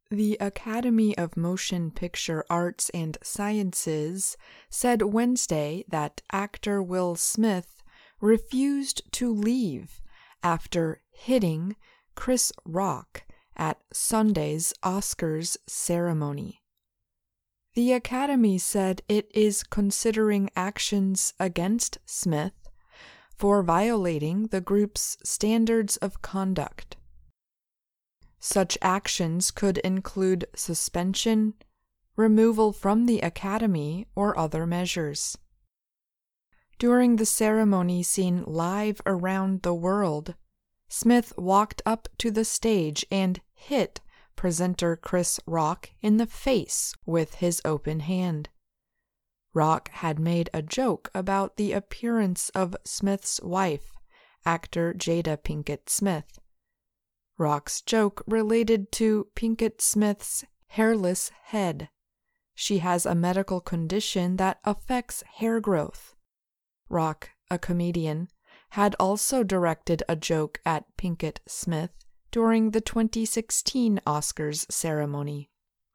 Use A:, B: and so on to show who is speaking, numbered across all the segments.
A: The Academy of Motion Picture Arts and Sciences said Wednesday that actor Will Smith refused to leave after hitting Chris Rock at Sunday's Oscars ceremony. The Academy said it is considering actions against Smith for violating the group's standards of conduct. Such actions could include suspension, removal from the Academy, or other measures. During the ceremony seen live around the world, Smith walked up to the stage and hit presenter Chris Rock in the face with his open hand. Rock had made a joke about the appearance of Smith's wife, actor Jada Pinkett Smith. Rock's joke related to Pinkett Smith's hairless head. She has a medical condition that affects hair growth. Rock, a comedian, had also directed a joke at Pinkett Smith during the 2016 Oscars ceremony.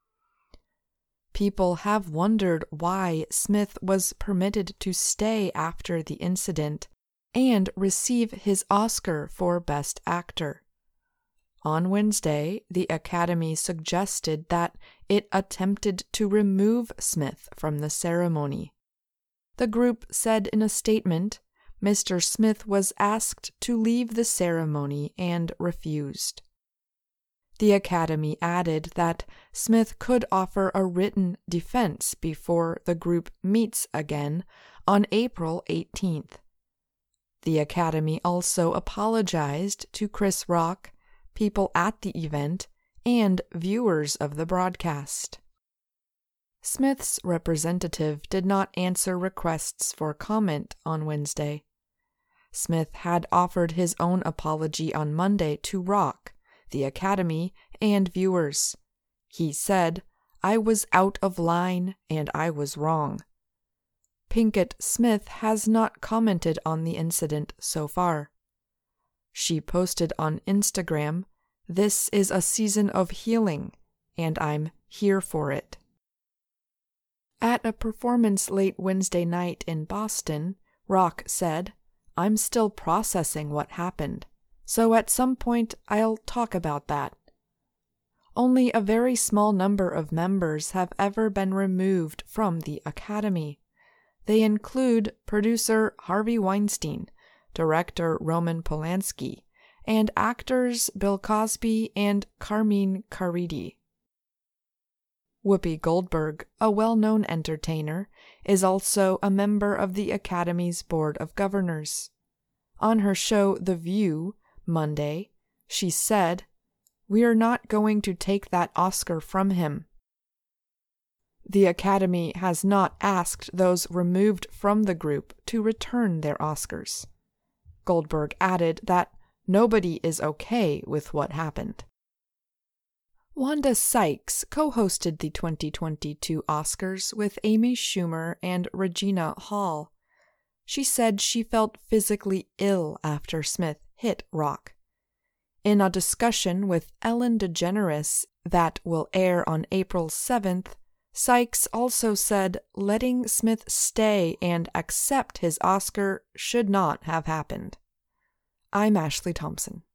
A: People have wondered why Smith was permitted to stay after the incident and receive his Oscar for Best Actor. On Wednesday, the Academy suggested that it attempted to remove Smith from the ceremony. The group said in a statement, Mr. Smith was asked to leave the ceremony and refused. The Academy added that Smith could offer a written defense before the group meets again on April 18th. The Academy also apologized to Chris Rock, people at the event, and viewers of the broadcast. Smith's representative did not answer requests for comment on Wednesday. Smith had offered his own apology on Monday to Rock, the Academy, and viewers. He said, "I was out of line and I was wrong." Pinkett Smith has not commented on the incident so far. She posted on Instagram, "This is a season of healing, and I'm here for it." At a performance late Wednesday night in Boston, Rock said, "I'm still processing what happened, so at some point I'll talk about that." Only a very small number of members have ever been removed from the Academy. They include producer Harvey Weinstein, director Roman Polanski, and actors Bill Cosby and Carmine Caridi. Whoopi Goldberg, a well-known entertainer, is also a member of the Academy's Board of Governors. On her show The View, Monday, she said, "We're not going to take that Oscar from him." The Academy has not asked those removed from the group to return their Oscars. Goldberg added that nobody is okay with what happened. Wanda Sykes co-hosted the 2022 Oscars with Amy Schumer and Regina Hall. She said she felt physically ill after Smith hit Rock. In a discussion with Ellen DeGeneres that will air on April 7th, Sykes also said letting Smith stay and accept his Oscar should not have happened. I'm Ashley Thompson.